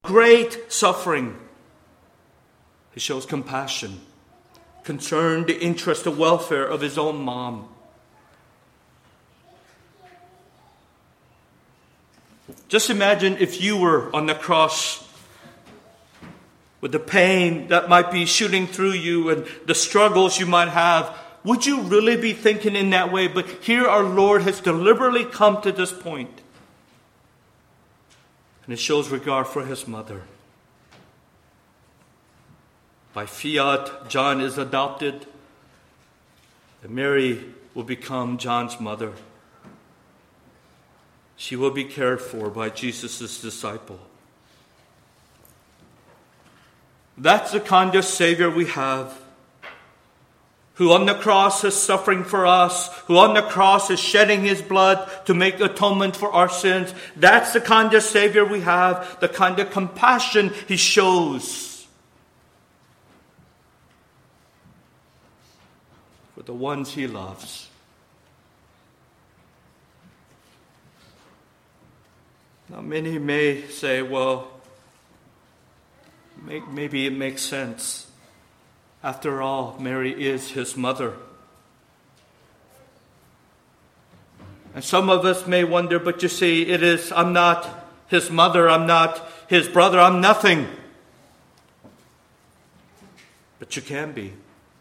great suffering, he shows compassion, concern, the interest, the welfare of his own mom. Just imagine if you were on the cross with the pain that might be shooting through you and the struggles you might have. Would you really be thinking in that way? But here our Lord has deliberately come to this point. And it shows regard for his mother. By fiat, John is adopted. And Mary will become John's mother. She will be cared for by Jesus' disciple. That's the kind of Savior we have, who on the cross is suffering for us, who on the cross is shedding his blood to make atonement for our sins. That's the kind of Savior we have, the kind of compassion he shows for the ones he loves. Now, many may say, well, maybe it makes sense. After all, Mary is his mother. And some of us may wonder, but you see, I'm not his mother, I'm not his brother, I'm nothing. But you can be.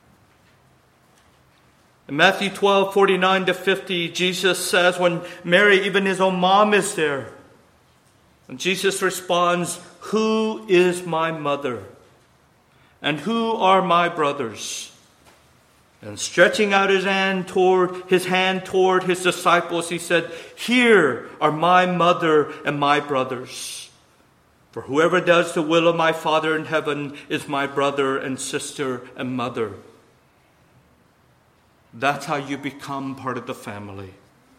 In Matthew 12:49-50, Jesus says, when Mary, even his own mom, is there, and Jesus responds, "Who is my mother? And who are my brothers?" And stretching out his hand toward his disciples, he said, "Here are my mother and my brothers. For whoever does the will of my Father in heaven is my brother and sister and mother." That's how you become part of the family.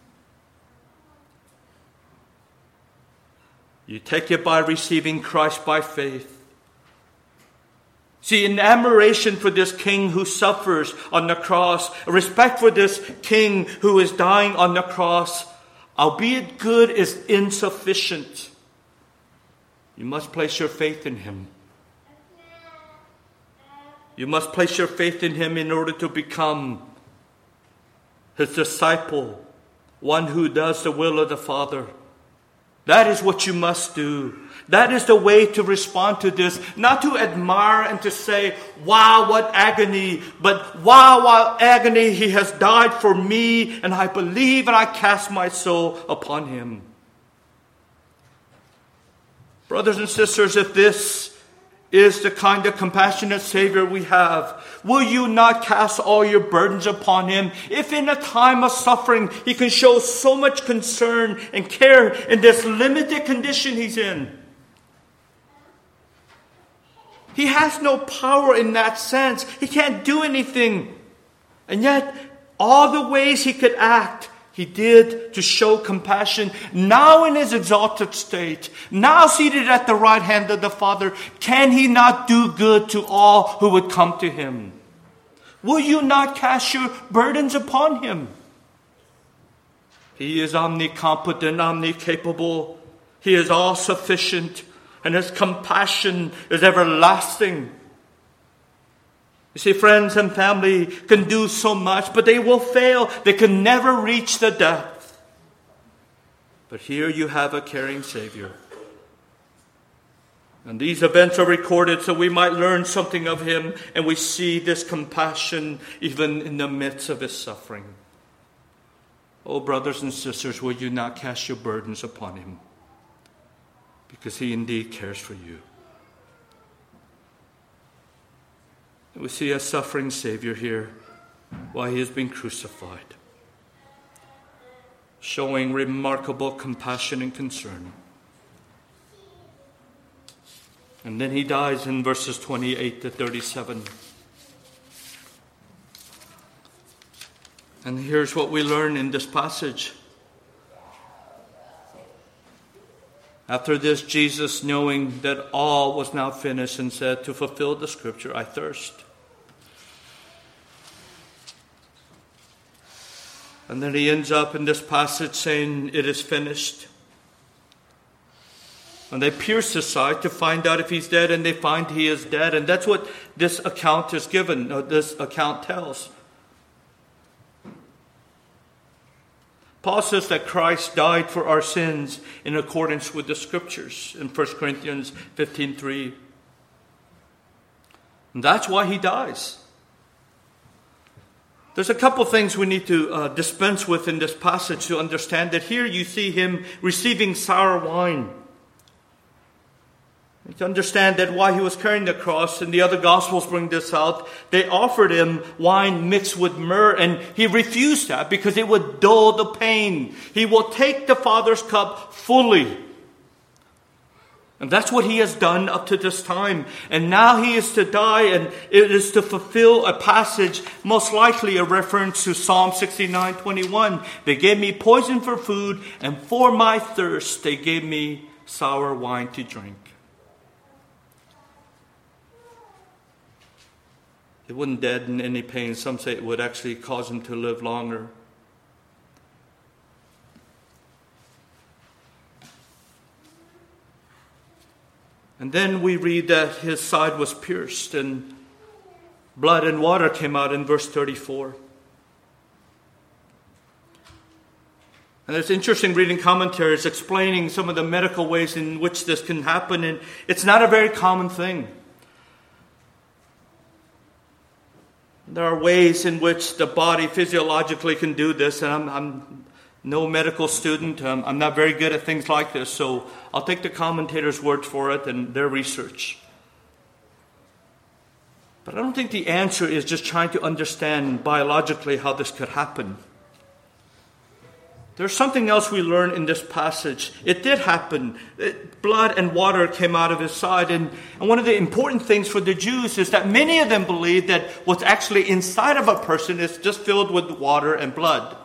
You take it by receiving Christ by faith. See, in admiration for this king who suffers on the cross, respect for this king who is dying on the cross, albeit good, is insufficient. You must place your faith in him. You must place your faith in him in order to become his disciple, one who does the will of the Father. That is what you must do. That is the way to respond to this. Not to admire and to say, wow, what agony. But wow, what agony. He has died for me. And I believe and I cast my soul upon him. Brothers and sisters, if this is the kind of compassionate Savior we have, will you not cast all your burdens upon him? If in a time of suffering he can show so much concern and care in this limited condition he's in. He has no power in that sense. He can't do anything. And yet, all the ways he could act, he did to show compassion. Now in his exalted state, now seated at the right hand of the Father, can he not do good to all who would come to him? Will you not cast your burdens upon him? He is omnicompetent, omnicapable. He is all sufficient, and his compassion is everlasting. You see, friends and family can do so much, but they will fail. They can never reach the depth. But here you have a caring Savior. And these events are recorded so we might learn something of him, and we see this compassion even in the midst of his suffering. Oh, brothers and sisters, will you not cast your burdens upon him? Because he indeed cares for you. We see a suffering Savior here while he has been crucified, showing remarkable compassion and concern. And then he dies in verses 28-37. And here's what we learn in this passage. After this, Jesus, knowing that all was now finished, and said, to fulfill the scripture, I thirst. And then he ends up in this passage saying, it is finished. And they pierce his side to find out if he's dead, and they find he is dead. And that's what this account is given, this account tells. Paul says that Christ died for our sins in accordance with the Scriptures in 1 Corinthians 15:3. And that's why he dies. There's a couple things we need to dispense with in this passage to understand that here you see him receiving sour wine. You can understand that while he was carrying the cross, and the other Gospels bring this out, they offered him wine mixed with myrrh, and he refused that because it would dull the pain. He will take the Father's cup fully. And that's what he has done up to this time. And now he is to die, and it is to fulfill a passage, most likely a reference to Psalm 69:21. They gave me poison for food, and for my thirst they gave me sour wine to drink. It wouldn't deaden any pain. Some say it would actually cause him to live longer. And then we read that his side was pierced and blood and water came out in verse 34. And it's interesting reading commentaries explaining some of the medical ways in which this can happen. And it's not a very common thing. There are ways in which the body physiologically can do this, and I'm no medical student. I'm not very good at things like this, so I'll take the commentators' word for it and their research. But I don't think the answer is just trying to understand biologically how this could happen. There's something else we learn in this passage. It did happen. Blood and water came out of his side. And one of the important things for the Jews is that many of them believe that what's actually inside of a person is just filled with water and blood.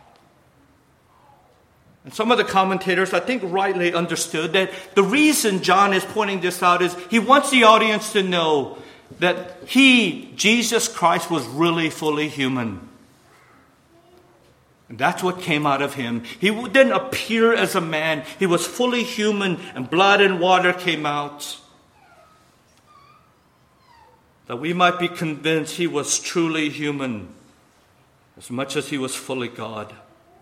And some of the commentators, I think, rightly understood that the reason John is pointing this out is he wants the audience to know that he, Jesus Christ, was really fully human. And that's what came out of him. He didn't appear as a man. He was fully human, and blood and water came out. That we might be convinced he was truly human as much as he was fully God.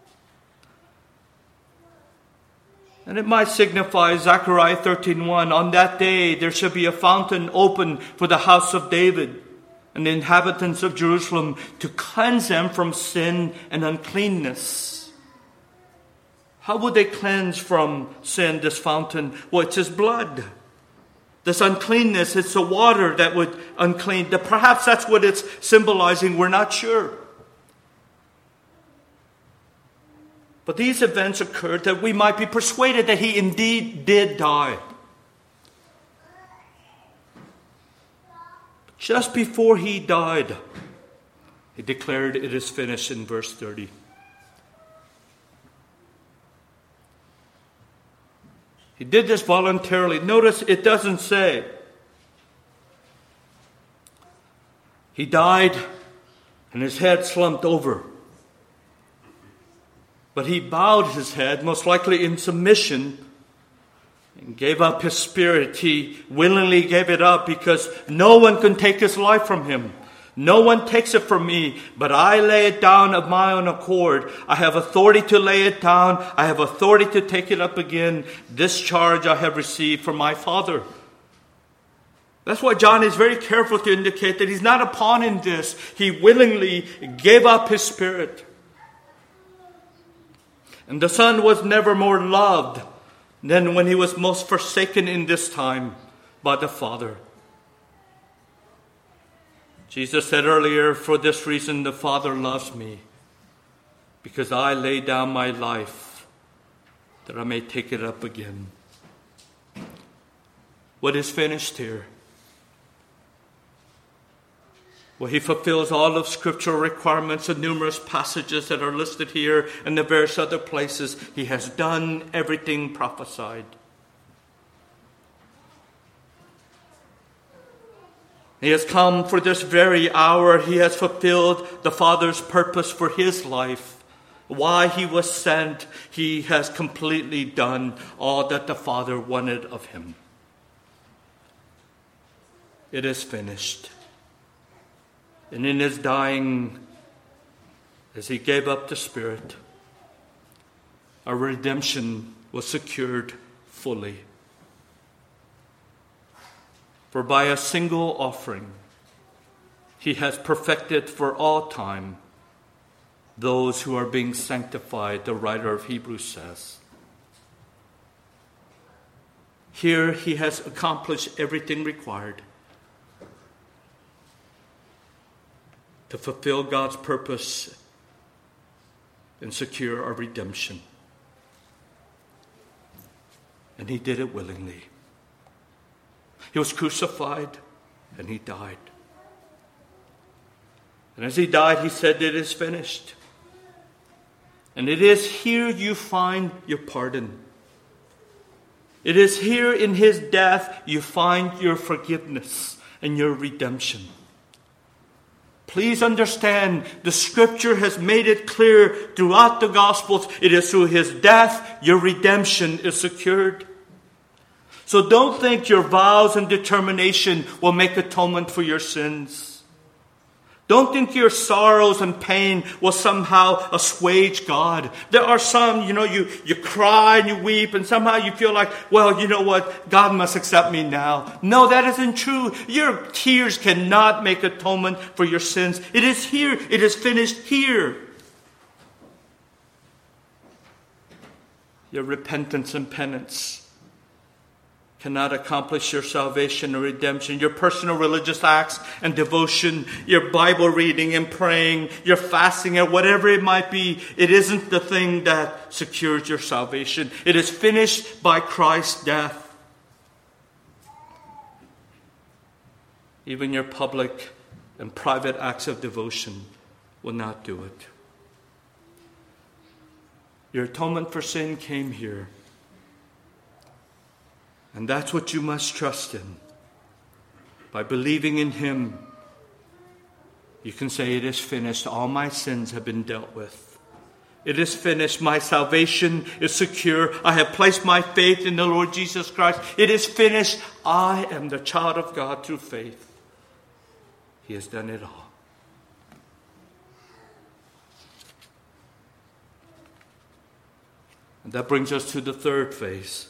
And it might signify Zechariah 13:1, on that day there shall be a fountain open for the house of David and the inhabitants of Jerusalem to cleanse them from sin and uncleanness. How would they cleanse from sin, this fountain? Well, it's his blood. This uncleanness, it's the water that would unclean. Perhaps that's what it's symbolizing. We're not sure. But these events occurred that we might be persuaded that he indeed did die. Just before he died, he declared it is finished in verse 30. He did this voluntarily. Notice it doesn't say he died and his head slumped over. But he bowed his head, most likely in submission, and gave up his spirit. He willingly gave it up because no one can take his life from him. No one takes it from me, but I lay it down of my own accord. I have authority to lay it down. I have authority to take it up again. This charge I have received from my Father. That's why John is very careful to indicate that he's not a pawn in this. He willingly gave up his spirit. And the Son was never more loved than when he was most forsaken in this time by the Father. Jesus said earlier, for this reason the Father loves me, because I lay down my life that I may take it up again. What is finished here? Well, he fulfills all of Scriptural requirements and numerous passages that are listed here and the various other places. He has done everything prophesied. He has come for this very hour. He has fulfilled the Father's purpose for his life why he was sent. He has completely done all that the Father wanted of him. It is finished. And in his dying, as he gave up the Spirit, our redemption was secured fully. For by a single offering, he has perfected for all time those who are being sanctified, the writer of Hebrews says. Here he has accomplished everything required to fulfill God's purpose and secure our redemption. And he did it willingly. He was crucified and he died. And as he died, he said, "It is finished." And it is here you find your pardon. It is here in his death you find your forgiveness and your redemption. Please understand, the Scripture has made it clear throughout the Gospels, it is through his death your redemption is secured. So don't think your vows and determination will make atonement for your sins. Don't think your sorrows and pain will somehow assuage God. There are some, you cry and you weep and somehow you feel like, well, you know what? God must accept me now. No, that isn't true. Your tears cannot make atonement for your sins. It is here. It is finished here. Your repentance and penance cannot accomplish your salvation or redemption. Your personal religious acts and devotion, your Bible reading and praying, your fasting or whatever it might be, it isn't the thing that secures your salvation. It is finished by Christ's death. Even your public and private acts of devotion will not do it. Your atonement for sin came here. And that's what you must trust in. By believing in him, you can say, "It is finished. All my sins have been dealt with. It is finished. My salvation is secure. I have placed my faith in the Lord Jesus Christ. It is finished. I am the child of God through faith. He has done it all." And that brings us to the third phase.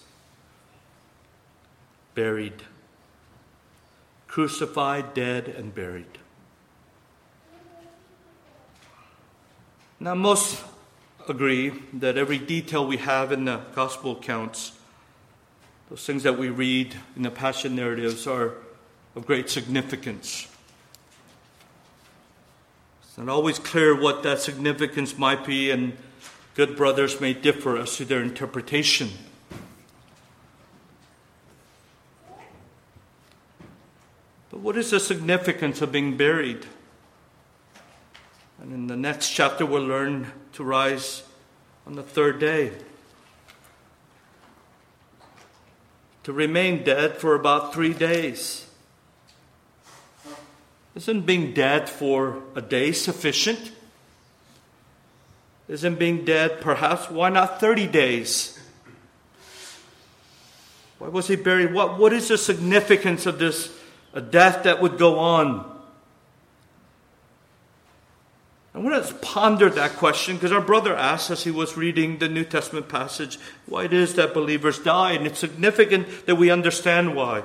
Buried. Crucified, dead, and buried. Now, most agree that every detail we have in the gospel accounts, those things that we read in the Passion narratives, are of great significance. It's not always clear what that significance might be, and good brothers may differ as to their interpretation. But what is the significance of being buried? And in the next chapter we'll learn to rise on the third day. To remain dead for about 3 days. Isn't being dead for a day sufficient? Isn't being dead perhaps, why not 30 days? Why was he buried? What is the significance of this? A death that would go on. I want to ponder that question because our brother asked as he was reading the New Testament passage why it is that believers die, and it's significant that we understand why.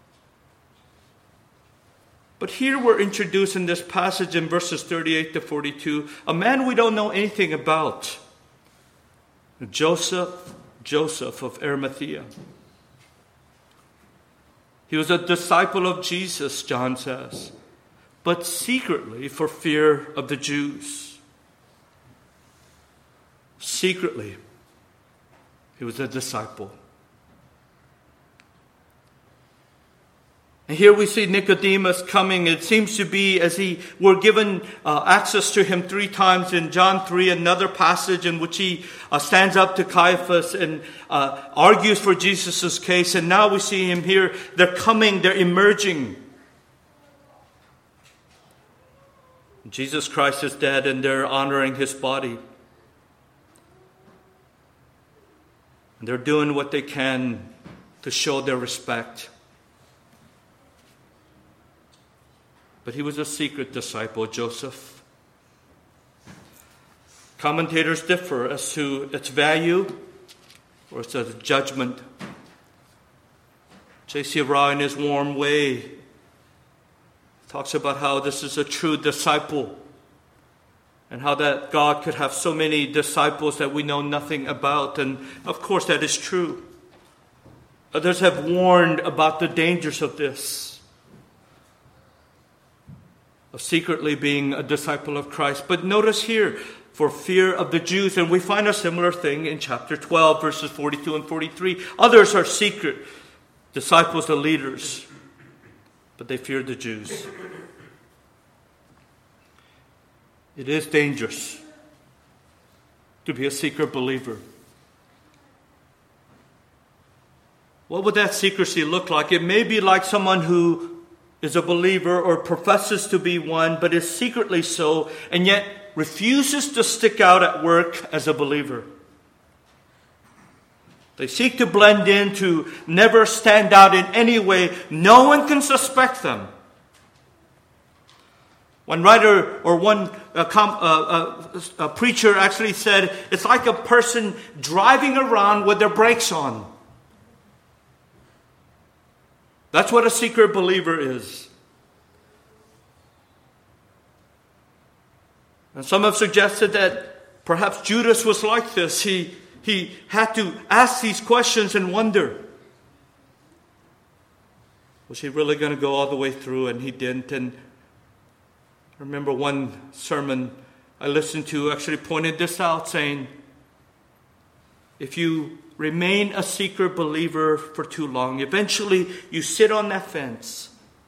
But here we're introduced in this passage in verses 38 to 42, a man we don't know anything about. Joseph of Arimathea. He was a disciple of Jesus, John says, but secretly for fear of the Jews. Secretly, he was a disciple. And here we see Nicodemus coming. It seems to be as he were given access to him 3 times in John 3, another passage in which he stands up to Caiaphas and argues for Jesus' case. And now we see him here. They're coming, they're emerging. Jesus Christ is dead and they're honoring his body. they're doing what they can to show their respect. But he was a secret disciple, Joseph. Commentators differ as to its value or its judgment. J.C. Ryle, in his warm way, talks about how this is a true disciple and how that God could have so many disciples that we know nothing about. And of course that is true. Others have warned about the dangers of this, of secretly being a disciple of Christ. But notice here, for fear of the Jews, and we find a similar thing in chapter 12, verses 42 and 43. Others are secret disciples and leaders, but they feared the Jews. It is dangerous to be a secret believer. What would that secrecy look like? It may be like someone who is a believer or professes to be one, but is secretly so, and yet refuses to stick out at work as a believer. They seek to blend in, to never stand out in any way. No one can suspect them. One writer or one preacher actually said, it's like a person driving around with their brakes on. That's what a secret believer is. And some have suggested that perhaps Judas was like this. He had to ask these questions and wonder, was he really going to go all the way through? And he didn't. And I remember one sermon I listened to actually pointed this out, saying, if you remain a secret believer for too long, eventually you sit on that fence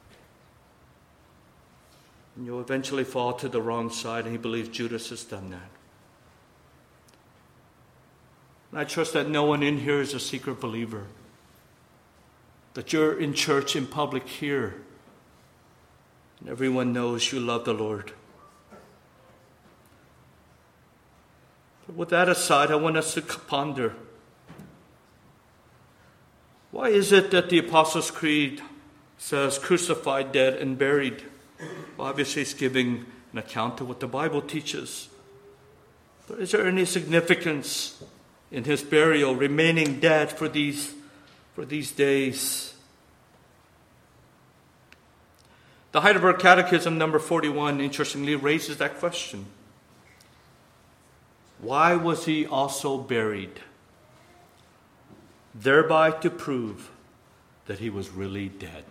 and you'll eventually fall to the wrong side. And he believes Judas has done that. And I trust that no one in here is a secret believer. That you're in church in public here, and everyone knows you love the Lord. But with that aside, I want us to ponder, why is it that the Apostles' Creed says crucified, dead, and buried? Well, obviously it's giving an account of what the Bible teaches. But is there any significance in his burial, remaining dead for these days? The Heidelberg Catechism, number 41, interestingly raises that question. Why was he also buried? Thereby to prove that he was really dead.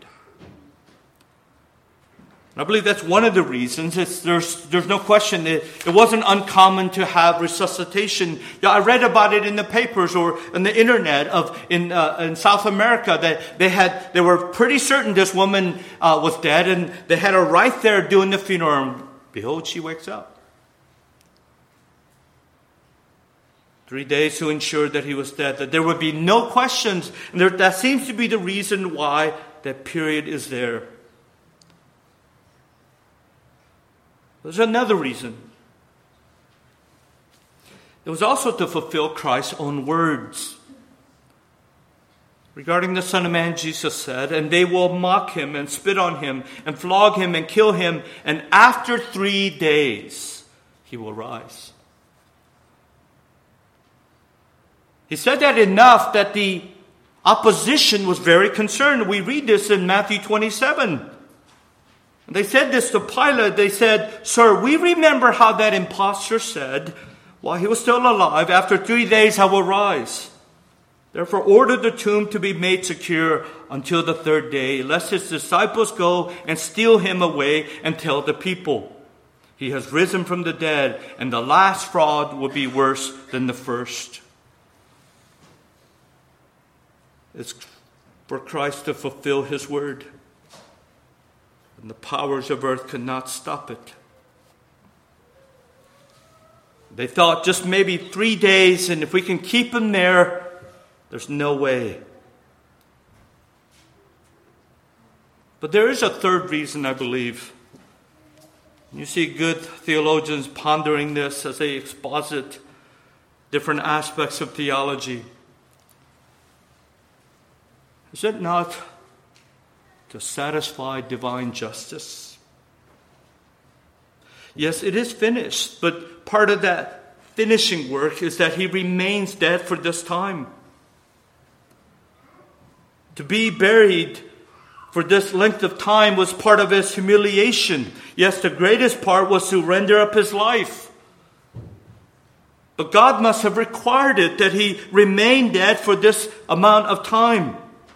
And I believe that's one of the reasons. There's no question. It wasn't uncommon to have resuscitation. I read about it in the papers or on the internet in South America that they were pretty certain this woman was dead, and they had her right there doing the funeral. And behold, she wakes up. 3 days to ensure that he was dead, that there would be no questions. And that seems to be the reason why that period is there. There's another reason. It was also to fulfill Christ's own words. Regarding the Son of Man, Jesus said, and they will mock him and spit on him and flog him and kill him, and after 3 days he will rise. He said that enough that the opposition was very concerned. We read this in Matthew 27. They said this to Pilate. They said, "Sir, we remember how that impostor said, while he was still alive, after 3 days I will rise. Therefore order the tomb to be made secure until the third day, lest his disciples go and steal him away and tell the people, he has risen from the dead, and the last fraud will be worse than the first." It's for Christ to fulfill his word. And the powers of earth could not stop it. They thought just maybe 3 days, and if we can keep him there, there's no way. But there is a third reason, I believe. You see good theologians pondering this as they exposit different aspects of theology. Is it not to satisfy divine justice? Yes, it is finished, but part of that finishing work is that he remains dead for this time. To be buried for this length of time was part of his humiliation. Yes, the greatest part was to render up his life. But God must have required it that he remain dead for this amount of time.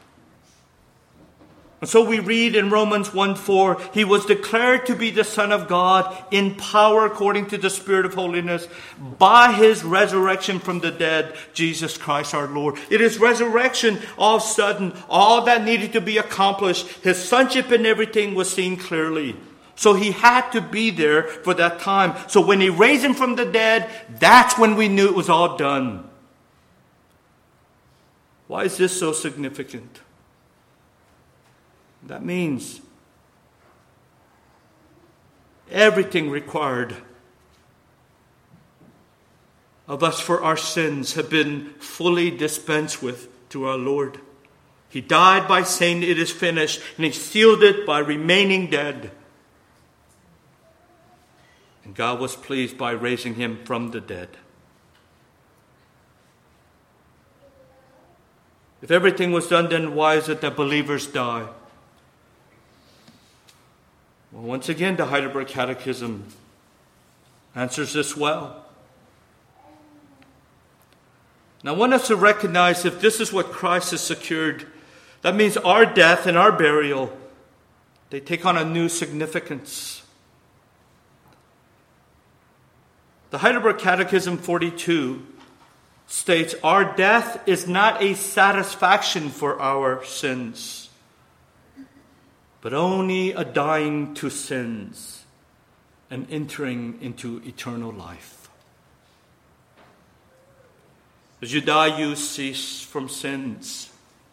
And so we read in Romans 1:4, he was declared to be the Son of God in power according to the Spirit of holiness by his resurrection from the dead, Jesus Christ our Lord. It is resurrection, all of a sudden, all that needed to be accomplished. His sonship and everything was seen clearly. So he had to be there for that time. So when he raised him from the dead, that's when we knew it was all done. Why is this so significant? That means everything required of us for our sins have been fully dispensed with to our Lord. He died by saying it is finished, and he sealed it by remaining dead. And God was pleased by raising him from the dead. If everything was done, then why is it that believers die? Well, once again, the Heidelberg Catechism answers this well. Now, I want us to recognize if this is what Christ has secured, that means our death and our burial, they take on a new significance. The Heidelberg Catechism 42 states, our death is not a satisfaction for our sins, but only a dying to sins and entering into eternal life. As you die, you cease from sins.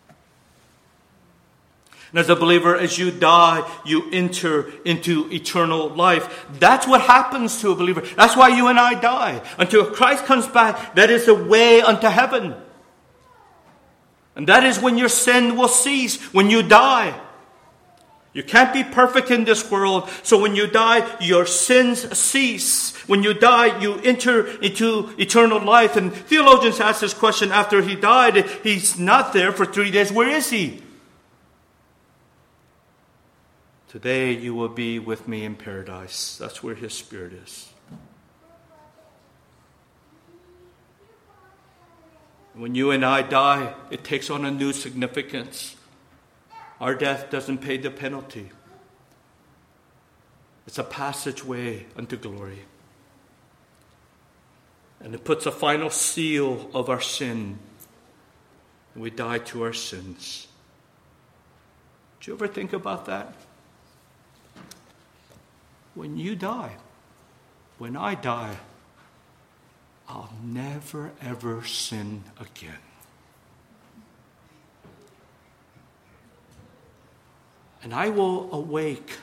And as a believer, as you die, you enter into eternal life. That's what happens to a believer. That's why you and I die. Until Christ comes back, that is the way unto heaven. And that is when your sin will cease, when you die. You can't be perfect in this world. So when you die, your sins cease. When you die, you enter into eternal life. And theologians ask this question after he died. He's not there for 3 days. Where is he? Today you will be with me in paradise. That's where his spirit is. When you and I die, it takes on a new significance. Our death doesn't pay the penalty. It's a passageway unto glory. And it puts a final seal of our sin. And we die to our sins. Did you ever think about that? When you die, when I die, I'll never ever sin again. And I will awake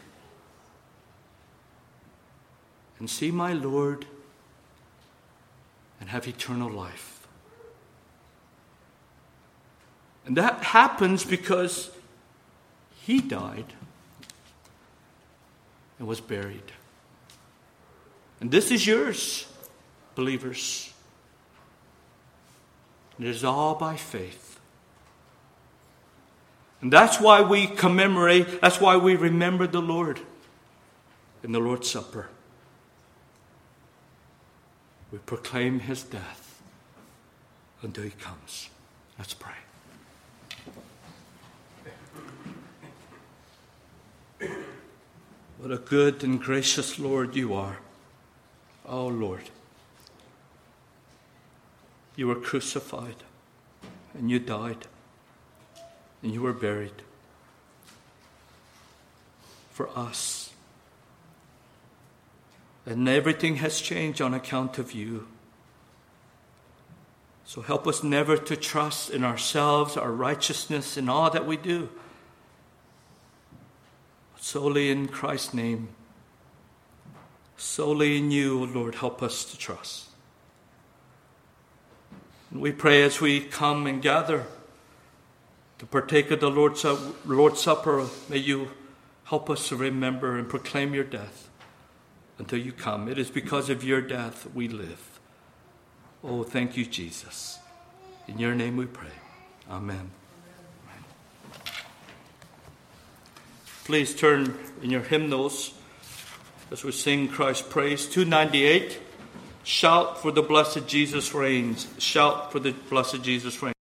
and see my Lord and have eternal life. And that happens because he died and was buried. And this is yours, believers. And it is all by faith. And that's why we commemorate, that's why we remember the Lord in the Lord's Supper. We proclaim his death until he comes. Let's pray. What a good and gracious Lord you are. Oh Lord, you were crucified and you died. And you were buried for us. And everything has changed on account of you. So help us never to trust in ourselves, our righteousness, in all that we do. But solely in Christ's name. Solely in you, O Lord, help us to trust. And we pray as we come and gather to partake of the Lord's Supper, may you help us to remember and proclaim your death until you come. It is because of your death we live. Oh, thank you, Jesus. In your name we pray. Amen. Please turn in your hymnals as we sing Christ's praise. 298. Shout for the blessed Jesus reigns. Shout for the blessed Jesus reigns.